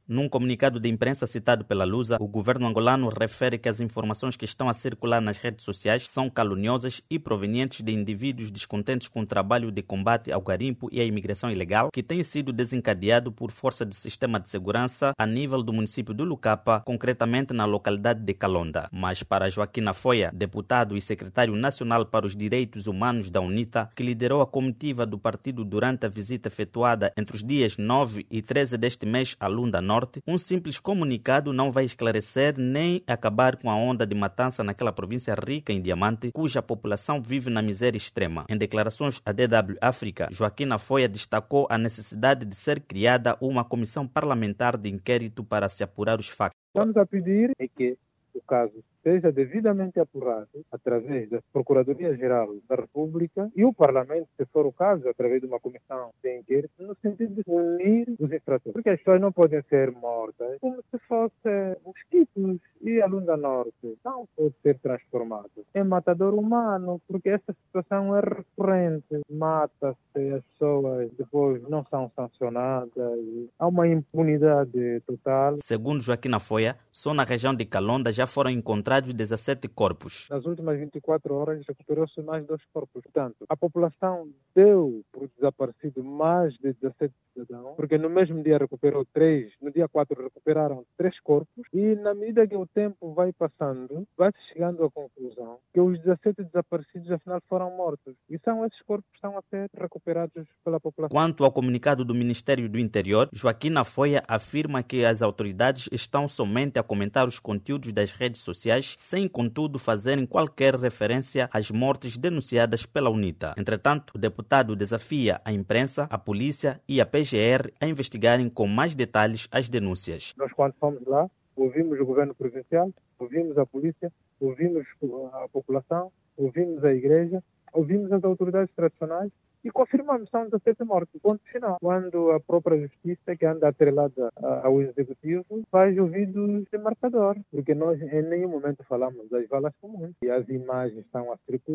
Num comunicado de imprensa citado pela Lusa, o governo angolano refere que as informações que estão a circular nas redes sociais são caluniosas e provenientes de indivíduos descontentes com o trabalho de combate ao garimpo e à imigração ilegal, que tem sido desencadeado por força do sistema de segurança a nível do município do Lucapa, concretamente na localidade de Calonda. Mas para Joaquim Afoia, deputado e secretário nacional para os direitos humanos da UNITA, que liderou a comitiva do partido durante a visita efetuada entre os dias 9 e 13 deste mês a Lunda Norte, um simples comunicado não vai esclarecer nem acabar com a onda de matança naquela província rica em diamante, cuja população vive na miséria extrema. Em declarações à DW África, Joaquim Afoia destacou a necessidade de ser criada uma comissão parlamentar de inquérito para se apurar os factos. Estamos a pedir que o caso seja devidamente apurado através da Procuradoria-Geral da República e o Parlamento, se for o caso, através de uma comissão de inquérito, no sentido de punir os infratores. Porque as pessoas não podem ser mortas como se fossem mosquitos. E a Lunda Norte não pode ser transformada em matador humano, porque essa situação é recorrente. Mata-se, as pessoas depois não são sancionadas, há uma impunidade total. Segundo Joaquim Afoia, só na região de Calonda já foram encontrados 17 corpos. Nas últimas 24 horas recuperou-se mais 2 corpos. Portanto, a população deu por desaparecido mais de 17 cidadãos, porque no mesmo dia recuperou 3, no dia 4 recuperaram 3 corpos, e na medida que o tempo vai passando, vai-se chegando à conclusão que os 17 desaparecidos afinal foram mortos. E são esses corpos que estão a ser recuperados pela população. Quanto ao comunicado do Ministério do Interior, Joaquim Afoia afirma que as autoridades estão somente a comentar os conteúdos das redes sociais, sem, contudo, fazerem qualquer referência às mortes denunciadas pela UNITA. Entretanto, o deputado desafia a imprensa, a polícia e a PGR a investigarem com mais detalhes as denúncias. Nós, quando fomos lá, ouvimos o governo provincial, ouvimos a polícia, ouvimos a população, ouvimos a igreja, ouvimos as autoridades tradicionais e confirmamos que são 17 mortos. Ponto final. Quando a própria justiça, que anda atrelada ao executivo, faz ouvidos de marcador, porque nós em nenhum momento falamos das valas comuns. E as imagens estão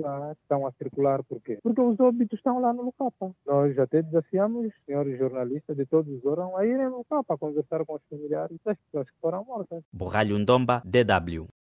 a circular por quê? Porque os óbitos estão lá no Lucapa. Nós até desafiamos os senhores jornalistas de todos os órgãos a irem no Lucapa a conversar com os familiares das pessoas que foram mortas. Borralho Ndomba, DW.